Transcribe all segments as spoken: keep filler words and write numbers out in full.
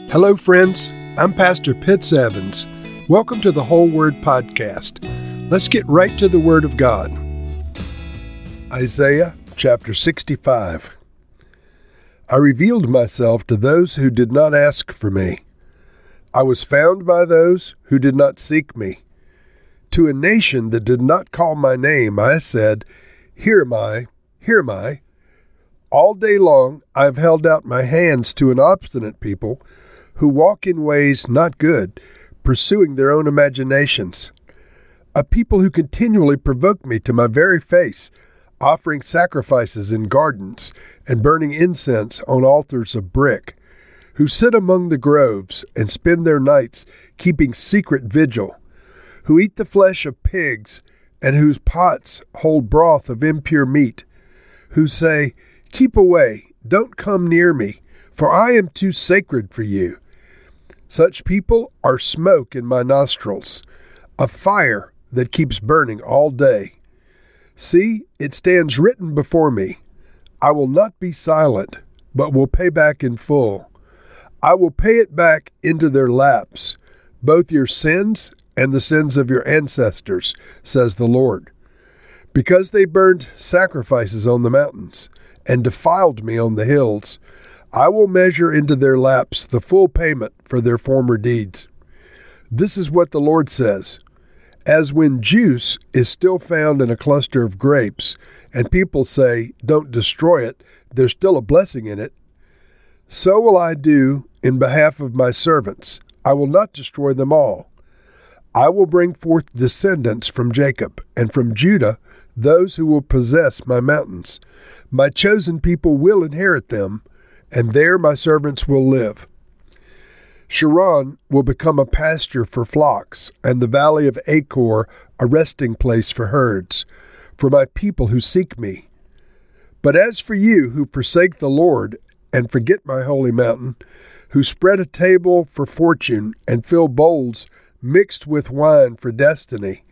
Hello, friends. I'm Pastor Pitts Evans. Welcome to the Whole Word Podcast. Let's get right to the Word of God. Isaiah chapter sixty-five. I revealed myself to those who did not ask for me. I was found by those who did not seek me. To a nation that did not call my name, I said, Here am I, here am I. All day long I have held out my hands to an obstinate people who walk in ways not good, pursuing their own imaginations. A people who continually provoke me to my very face, offering sacrifices in gardens and burning incense on altars of brick, who sit among the groves and spend their nights keeping secret vigil, who eat the flesh of pigs and whose pots hold broth of impure meat, who say, Keep away, don't come near me, for I am too sacred for you. Such people are smoke in my nostrils, a fire that keeps burning all day. See, it stands written before me. I will not be silent, but will pay back in full. I will pay it back into their laps, both your sins and the sins of your ancestors, says the Lord. Because they burned sacrifices on the mountains and defiled me on the hills, I will measure into their laps the full payment for their former deeds. This is what the Lord says. As when juice is still found in a cluster of grapes, and people say, Don't destroy it, there's still a blessing in it, so will I do in behalf of my servants. I will not destroy them all. I will bring forth descendants from Jacob, and from Judah those who will possess my mountains. My chosen people will inherit them, and there my servants will live. Sharon will become a pasture for flocks, and the valley of Achor a resting place for herds, for my people who seek me. But as for you who forsake the Lord and forget my holy mountain, who spread a table for fortune and fill bowls mixed with wine for destiny,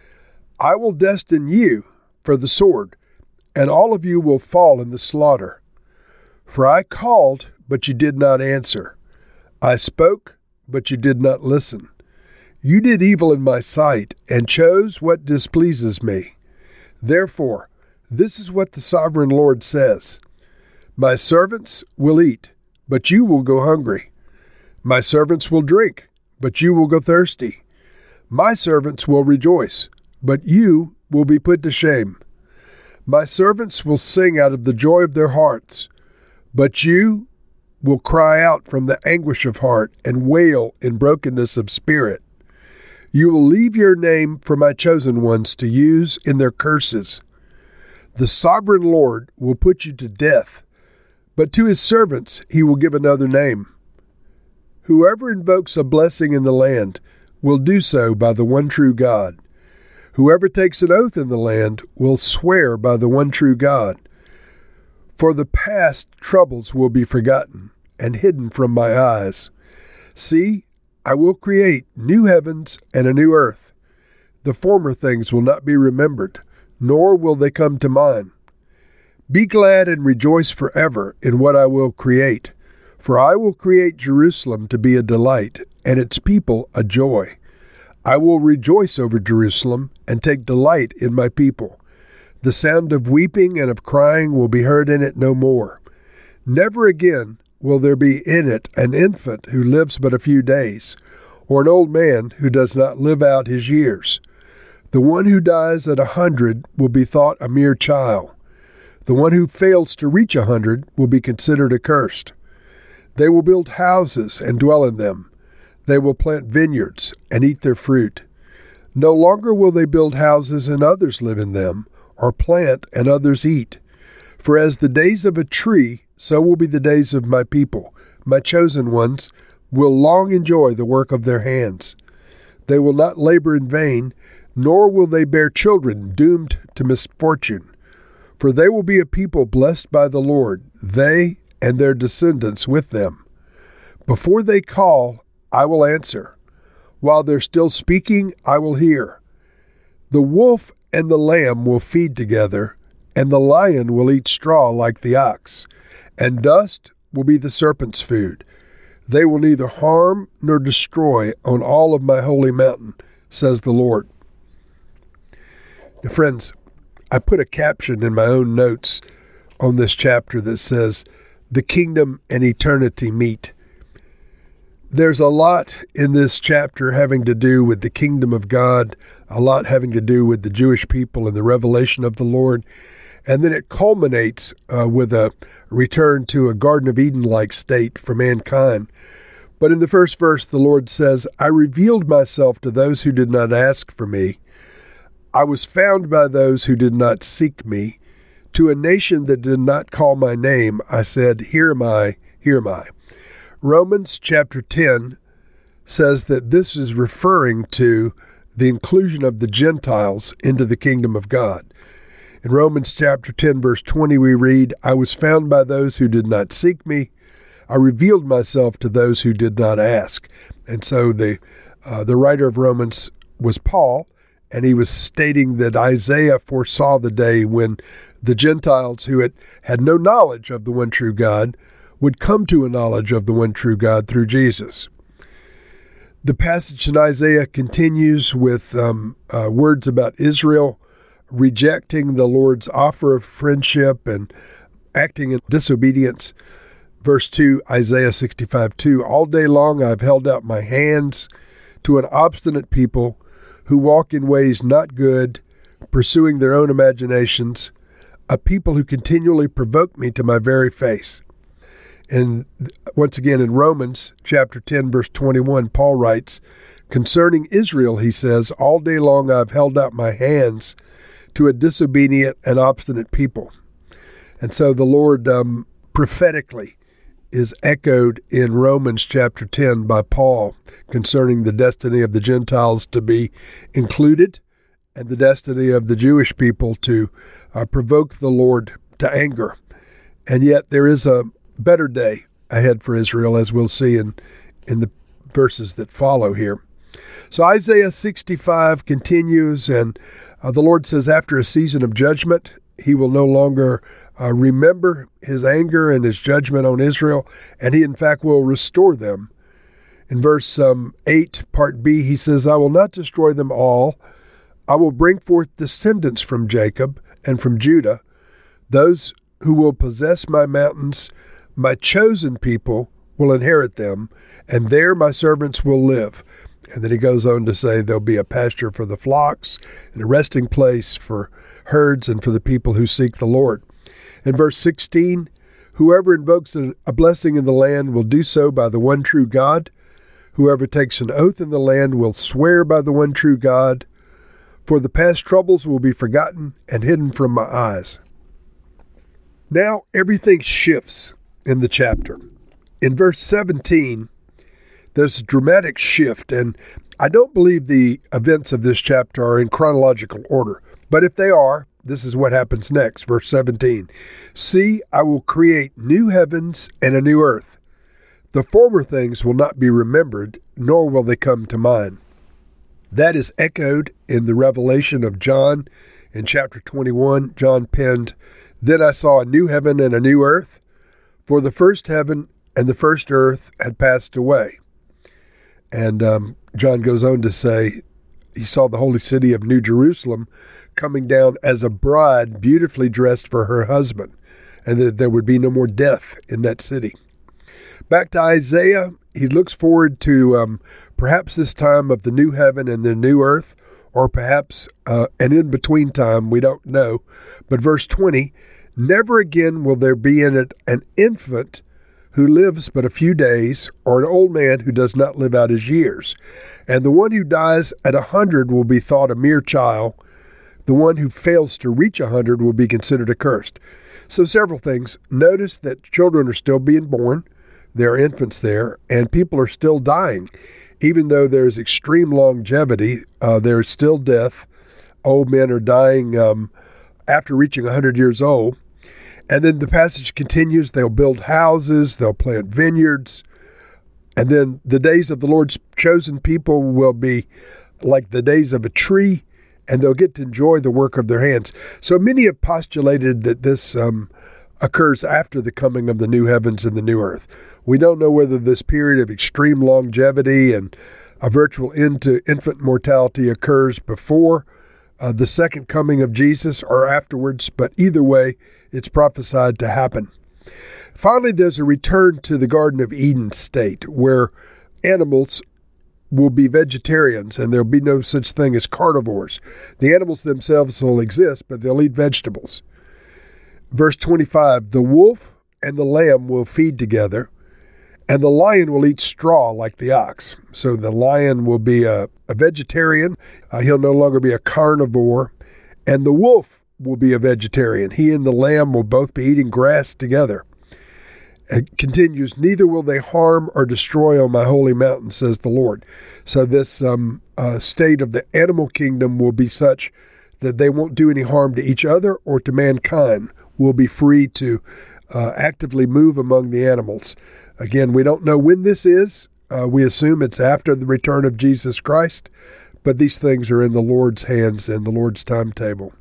I will destine you for the sword, and all of you will fall in the slaughter. For I called, but you did not answer. I spoke, but you did not listen. You did evil in my sight, and chose what displeases me. Therefore, this is what the sovereign Lord says. My servants will eat, but you will go hungry. My servants will drink, but you will go thirsty. My servants will rejoice, but you will be put to shame. My servants will sing out of the joy of their hearts, but you will cry out from the anguish of heart and wail in brokenness of spirit. You will leave your name for my chosen ones to use in their curses. The sovereign Lord will put you to death, but to his servants he will give another name. Whoever invokes a blessing in the land will do so by the one true God. Whoever takes an oath in the land will swear by the one true God. For the past troubles will be forgotten and hidden from my eyes. See, I will create new heavens and a new earth. The former things will not be remembered, nor will they come to mind. Be glad and rejoice forever in what I will create, for I will create Jerusalem to be a delight, and its people a joy. I will rejoice over Jerusalem and take delight in my people. The sound of weeping and of crying will be heard in it no more. Never again will there be in it an infant who lives but a few days, or an old man who does not live out his years. The one who dies at a hundred will be thought a mere child. The one who fails to reach a hundred will be considered accursed. They will build houses and dwell in them. They will plant vineyards and eat their fruit. No longer will they build houses and others live in them, or plant and others eat. For as the days of a tree, so will be the days of my people. My chosen ones will long enjoy the work of their hands. They will not labor in vain, nor will they bear children doomed to misfortune. For they will be a people blessed by the Lord, they and their descendants with them. Before they call, I will answer. While they're still speaking, I will hear. The wolf and the lamb will feed together, and the lion will eat straw like the ox, and dust will be the serpent's food. They will neither harm nor destroy on all of my holy mountain, says the Lord. Now, friends, I put a caption in my own notes on this chapter that says, "The kingdom and eternity meet." There's a lot in this chapter having to do with the kingdom of God, a lot having to do with the Jewish people and the revelation of the Lord. And then it culminates uh, with a return to a Garden of Eden-like state for mankind. But in the first verse, the Lord says, "I revealed myself to those who did not ask for me. I was found by those who did not seek me. To a nation that did not call my name, I said, here am I, here am I." Romans chapter ten says that this is referring to the inclusion of the Gentiles into the kingdom of God. In Romans chapter ten, verse twenty, we read, "I was found by those who did not seek me. I revealed myself to those who did not ask." And so the uh, the writer of Romans was Paul, and he was stating that Isaiah foresaw the day when the Gentiles who had, had no knowledge of the one true God would come to a knowledge of the one true God through Jesus. The passage in Isaiah continues with um, uh, words about Israel rejecting the Lord's offer of friendship and acting in disobedience. Verse two, Isaiah sixty-five two, "All day long I've held out my hands to an obstinate people who walk in ways not good, pursuing their own imaginations, a people who continually provoke me to my very face." And once again in Romans chapter ten, verse twenty-one, Paul writes, concerning Israel, he says, "All day long I've held out my hands to a disobedient and obstinate people." And so the Lord um, prophetically is echoed in Romans chapter ten by Paul concerning the destiny of the Gentiles to be included and the destiny of the Jewish people to uh, provoke the Lord to anger. And yet there is a better day ahead for Israel, as we'll see in, in the verses that follow here. So Isaiah sixty-five continues, and uh, the Lord says after a season of judgment, he will no longer uh, remember his anger and his judgment on Israel, and he in fact will restore them. In verse um, eight, part B, he says, "I will not destroy them all. I will bring forth descendants from Jacob and from Judah, those who will possess my mountains. My chosen people will inherit them, and there my servants will live." And then he goes on to say there'll be a pasture for the flocks and a resting place for herds and for the people who seek the Lord. In verse sixteen, "Whoever invokes a blessing in the land will do so by the one true God. Whoever takes an oath in the land will swear by the one true God. For the past troubles will be forgotten and hidden from my eyes." Now everything shifts in the chapter. In verse seventeen, there's a dramatic shift, and I don't believe the events of this chapter are in chronological order, but if they are, this is what happens next. Verse seventeen, "See, I will create new heavens and a new earth. The former things will not be remembered, nor will they come to mind." That is echoed in the revelation of John in chapter twenty-one. John penned, "Then I saw a new heaven and a new earth, for the first heaven and the first earth had passed away." And um, John goes on to say he saw the holy city of New Jerusalem coming down as a bride beautifully dressed for her husband, and that there would be no more death in that city. Back to Isaiah, he looks forward to um, perhaps this time of the new heaven and the new earth, or perhaps uh, an in-between time, we don't know. But verse twenty, "Never again will there be in it an infant who lives but a few days, or an old man who does not live out his years. And the one who dies at a hundred will be thought a mere child. The one who fails to reach a hundred will be considered accursed." So several things. Notice that children are still being born. There are infants there, and people are still dying. Even though there's extreme longevity, uh, there's still death. Old men are dying um, after reaching one hundred years old. And then the passage continues, they'll build houses, they'll plant vineyards, and then the days of the Lord's chosen people will be like the days of a tree, and they'll get to enjoy the work of their hands. So many have postulated that this um, occurs after the coming of the new heavens and the new earth. We don't know whether this period of extreme longevity and a virtual end to infant mortality occurs before uh, the second coming of Jesus or afterwards, but either way, it's prophesied to happen. Finally, there's a return to the Garden of Eden state where animals will be vegetarians and there'll be no such thing as carnivores. The animals themselves will exist, but they'll eat vegetables. Verse twenty-five, the wolf and the lamb will feed together, and the lion will eat straw like the ox. So the lion will be a, a vegetarian. Uh, he'll no longer be a carnivore. And the wolf will be a vegetarian. He and the lamb will both be eating grass together. It continues, neither will they harm or destroy on my holy mountain, says the Lord. So this um, uh, state of the animal kingdom will be such that they won't do any harm to each other or to mankind. We'll be free to uh, actively move among the animals. Again, we don't know when this is. Uh, we assume it's after the return of Jesus Christ, but these things are in the Lord's hands and the Lord's timetable.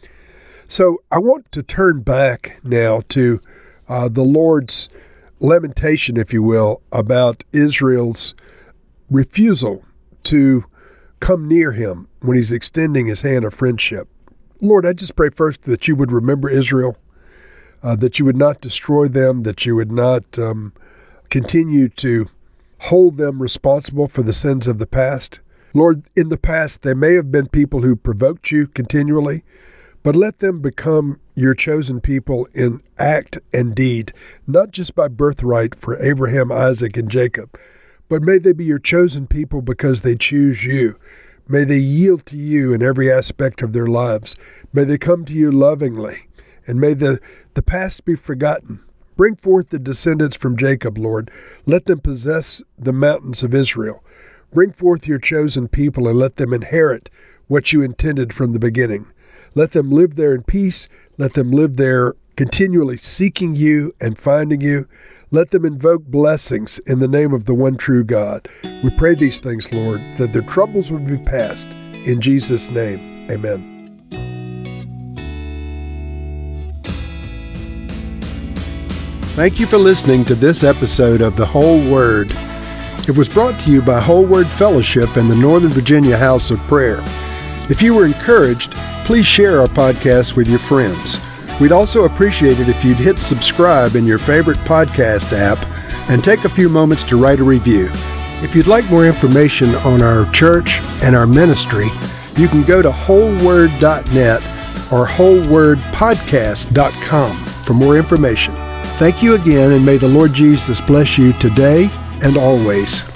So I want to turn back now to uh, the Lord's lamentation, if you will, about Israel's refusal to come near him when he's extending his hand of friendship. Lord, I just pray first that you would remember Israel, uh, that you would not destroy them, that you would not um, continue to hold them responsible for the sins of the past. Lord, in the past, they may have been people who provoked you continually, but let them become your chosen people in act and deed, not just by birthright for Abraham, Isaac, and Jacob, but may they be your chosen people because they choose you. May they yield to you in every aspect of their lives. May they come to you lovingly, and may the, the past be forgotten. Bring forth the descendants from Jacob, Lord. Let them possess the mountains of Israel. Bring forth your chosen people and let them inherit what you intended from the beginning. Let them live there in peace. Let them live there continually seeking you and finding you. Let them invoke blessings in the name of the one true God. We pray these things, Lord, that their troubles would be past. In Jesus' name, amen. Thank you for listening to this episode of The Whole Word. It was brought to you by Whole Word Fellowship and the Northern Virginia House of Prayer. If you were encouraged, please share our podcast with your friends. We'd also appreciate it if you'd hit subscribe in your favorite podcast app and take a few moments to write a review. If you'd like more information on our church and our ministry, you can go to whole word dot net or whole word podcast dot com for more information. Thank you again, and may the Lord Jesus bless you today and always.